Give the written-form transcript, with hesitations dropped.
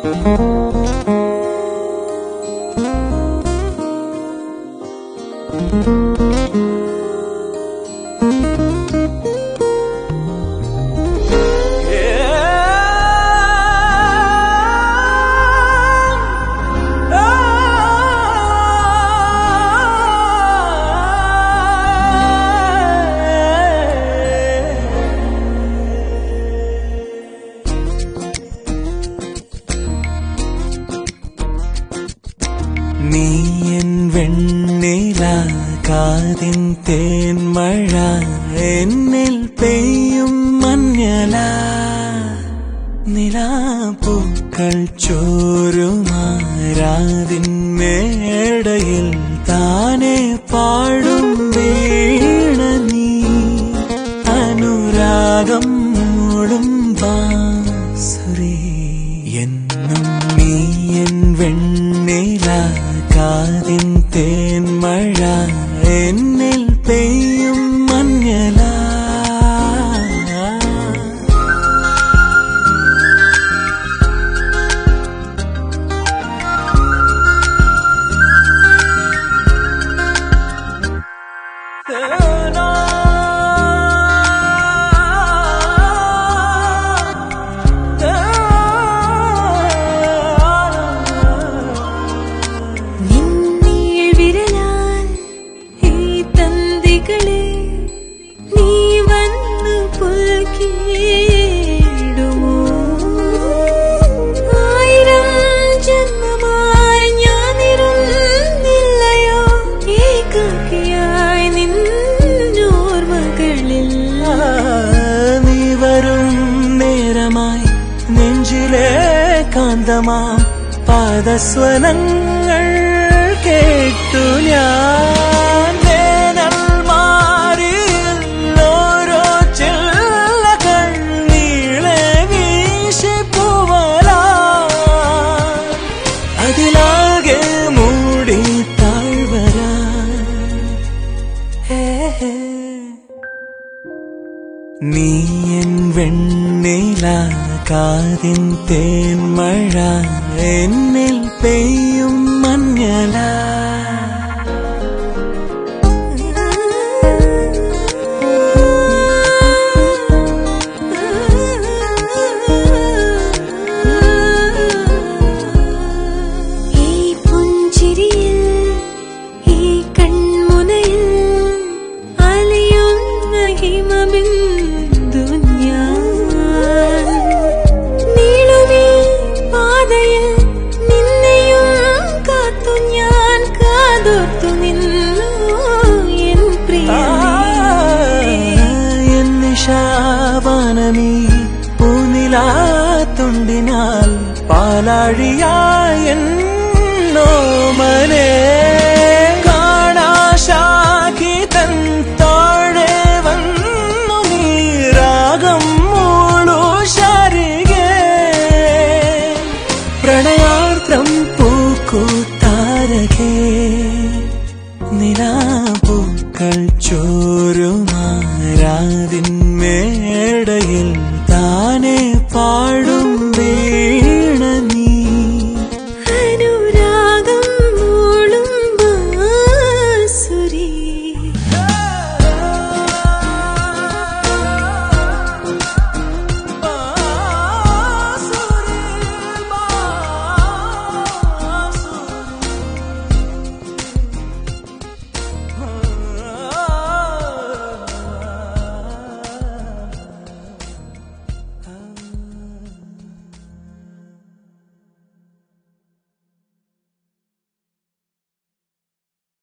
നീ എൻ വെണ്ണില കാതിൻ തേൻമഴ എന്നിൽ പെയ്യും മഞ്ഞല നിലാപ്പൂക്കൾ ചോരുമാരാതിൻ മേടയിൽ താനെ പാടും വീണ നീ അനുരാഗം മൂളും ബാസുരി എന്നും നീ എൻ വെണ്ണില കാതിൻ തേൻമഴ എന്നിൽ പെയ്യും മഞ്ഞല നെഞ്ചിലെ കാന്തമാം പാദസ്വനങ്ങൾ കേട്ടു ഞാൻ വേനൽ മാറിയിൽ ഓരോ ചില്ലകൾ നീളെ വീശി പൂവലാ അതിലാകെ മൂടി താഴ്വരാ നീ എൻ വെണ്ണില കാതിൻ തേൻമഴ എന്നിൽ പെയ്യും മഞ്ഞല ഈ പുഞ്ചിരിയിൽ ഈ കൺമുനയിൽ അലയുന്ന ഹിമബിന്ദു ഞാൻ നീളുമീ പാതയിൽ നിന്നെയും കാത്തു ഞാൻ കാതോർത്തു നിന്നു എൻ പ്രിയമേ എൻ നിശാവാനമീ പൂനിലാത്തുണ്ടിനാൽ പാലാഴിയായ എന്നോമലേ